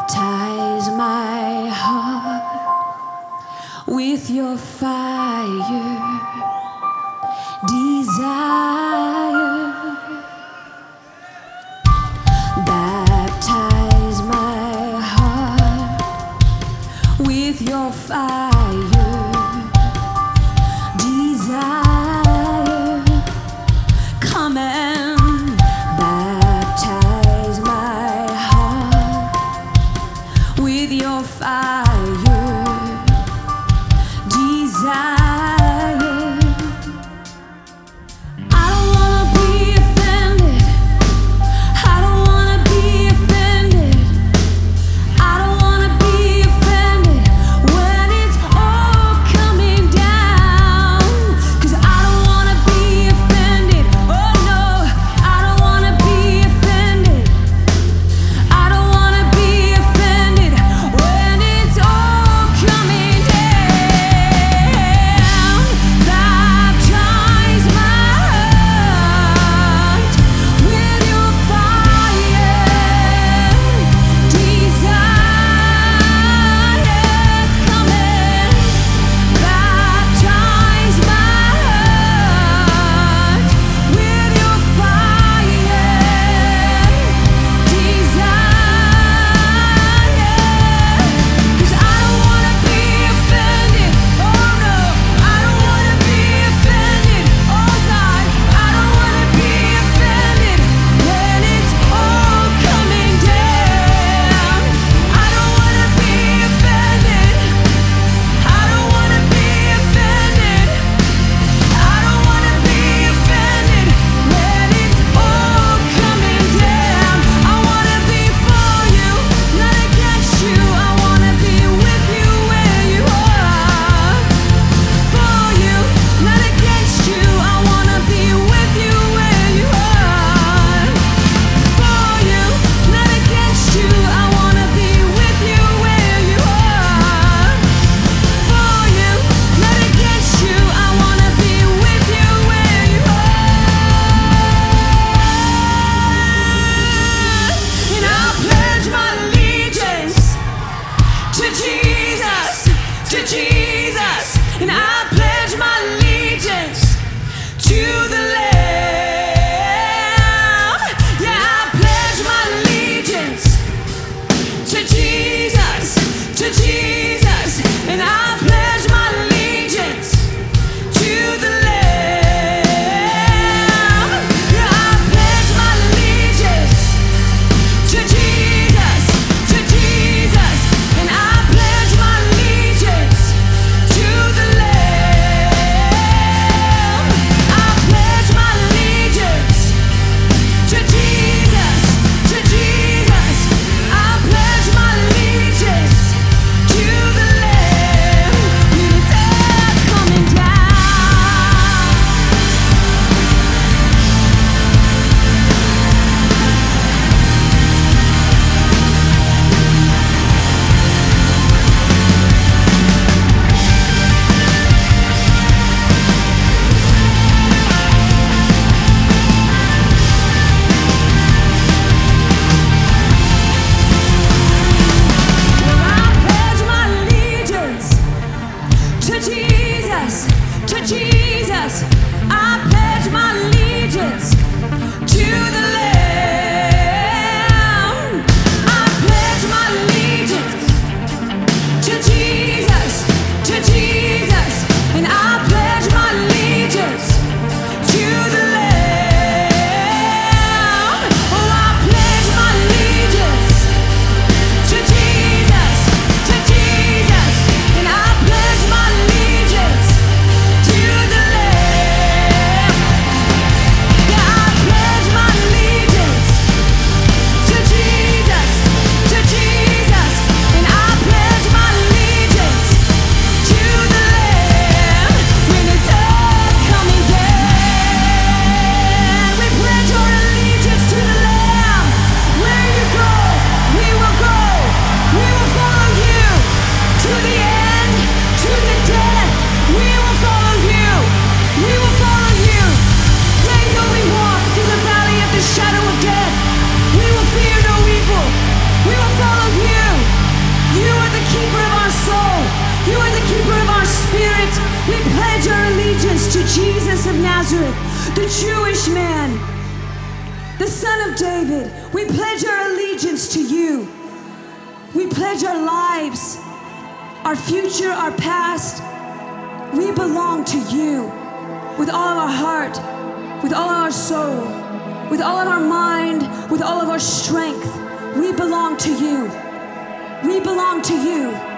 Baptize my heart with your fire, desire. Baptize my heart with your fire, desire. Come and baptize my heart with your fire, desire. I Nazareth, the Jewish man, the Son of David, we pledge our allegiance to you. We pledge our lives, our future, our past. We belong to you with all of our heart, with all of our soul, with all of our mind, with all of our strength. We belong to you. We belong to you.